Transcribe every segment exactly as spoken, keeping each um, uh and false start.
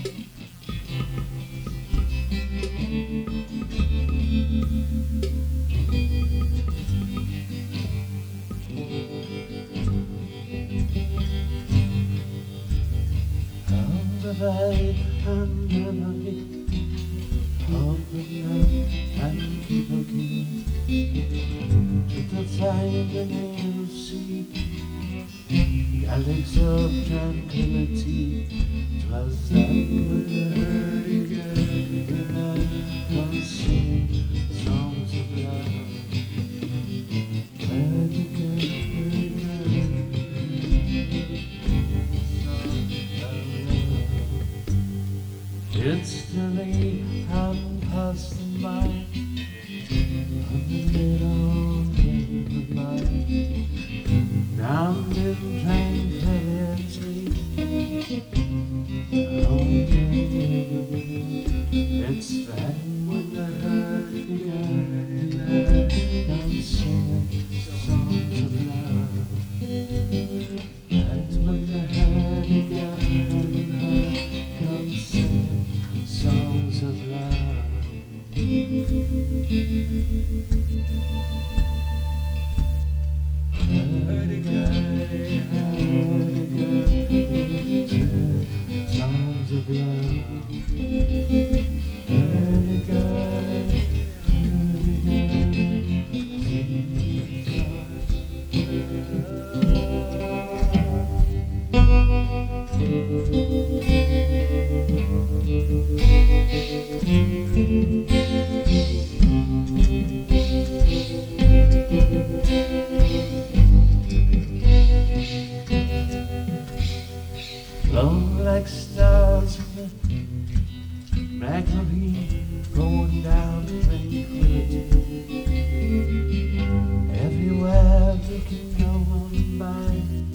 Right and memory of the night and people keep to the find the nail sea, galaxy of tranquility. 'Twas that when I heard again when I can sing songs of love. Heard again, heard again. Instantly I'm past the mind of the little game of mine. Now I'm in tranquility. Oh, yeah. It's that when I heard it again and I'm singing songs of love. That's when I heard it again and I'm singing songs of love. Heard again, heard again, songs of love. Heard again, heard Long like stars in the magazine, going down tranquility. Everywhere you can go on by,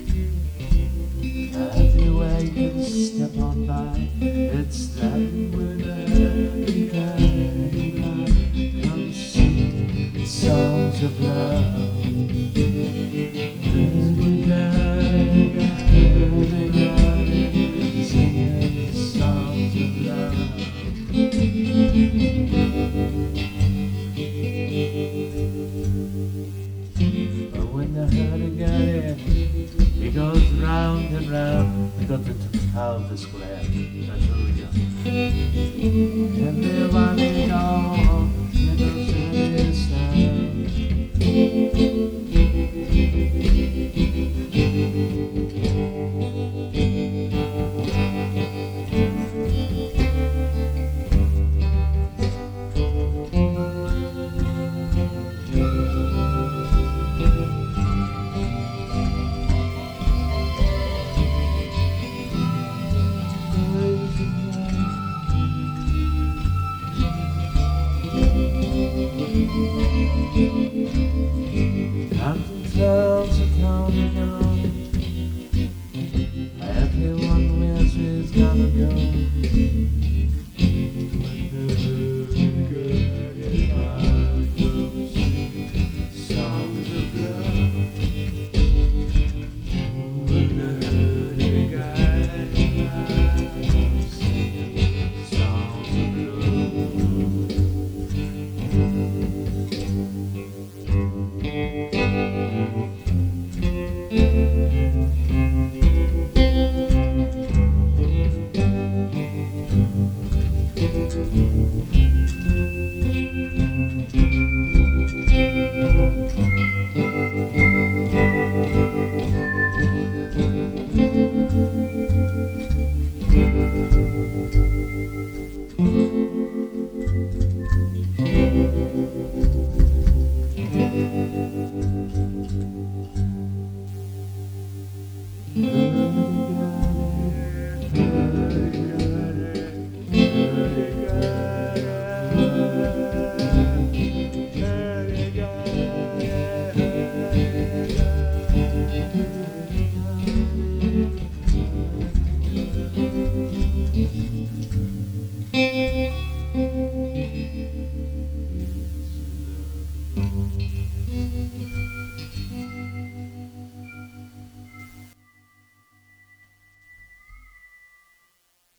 everywhere you can step on by. It's that when I come sing songs of love. Singing songs of love. But when the hurricane it goes round and round, we got to tell the square. That's what we do. Everybody go in the city sound. Counting clouds are counting on. Everyone where's he's gonna go. When the hurricane is by, come sing songs of love. When the hurricane is by, come sing songs of love.